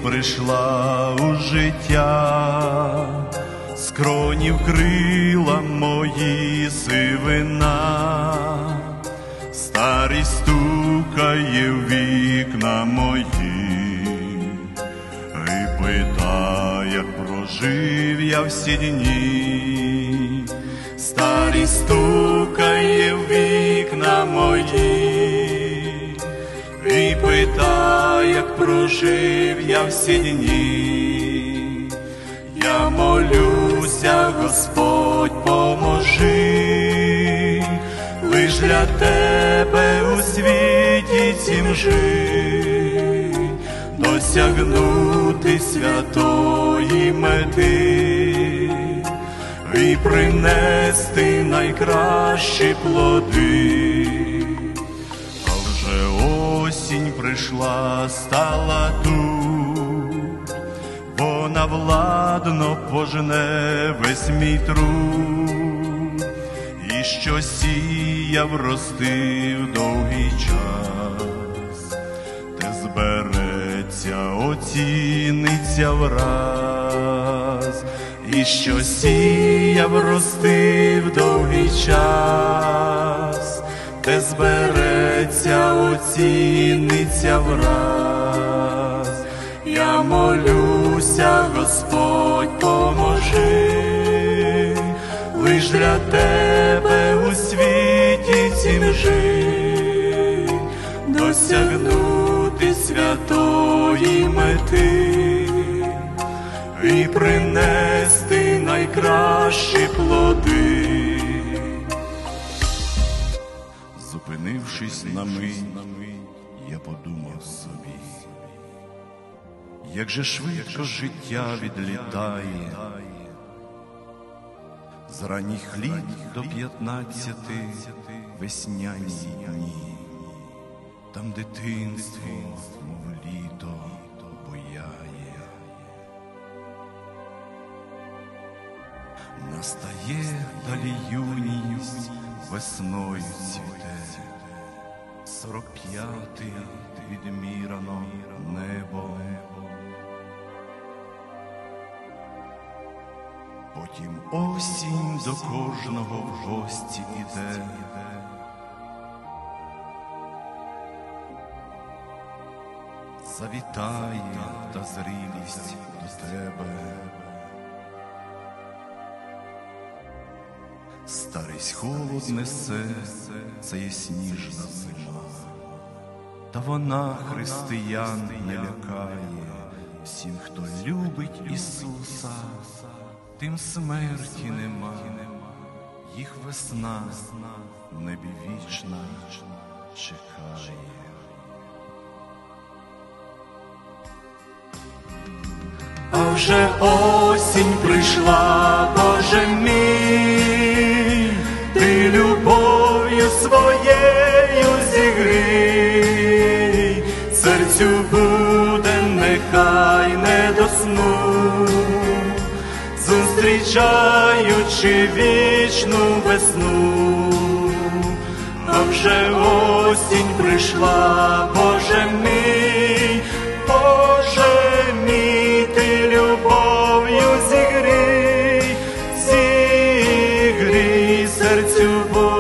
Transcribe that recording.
прийшла у життя, скроні вкрила мої сивина, старість стукає в вікна мої і питає, як прожив я всі дні. Старість стукає в вікна мої і питає, як прожив я всі дні. Я молюся, Господь, поможи, лиш для Тебе у світі цім жить, досягнути святої мети і принести найкращі плоди. А вже осінь прийшла, стала тут, вона владно пожне весь мій труд, і що сіяв, ростив довгий час, те збереться, оціниться враз. І що сіяв, ростив довгий час, те збереться, оціниться враз. Я молюся, Господь, поможи, лиш для Тебе у світі цім жить, досягнути святої мети і принести найкращі плоди. Зупинившись на мить, я подумав собі, як же швидко життя відлітає, з ранніх літ до 15 весняні дні, там дитинство, мов літо, буяє. Настає далі юність, весною цвіте, 45-й відмірано небо. Потім осінь до кожного в гості іде. Завітає та зрілість до тебе. Старість холод несе, це є сніжна зима, та вона християн не лякає. Всім, хто любить Ісуса, тим смерті нема, їх весна в небі вічна чекає. А вже осінь прийшла, Боже мій, Ти любов'ю своєю зігрій, серцю буде нехай не до сну, зустрічаючи вічну весну. А вже осінь прийшла, Боже мій, Боже мій, Ти любов'ю зігрій, зігрій серцю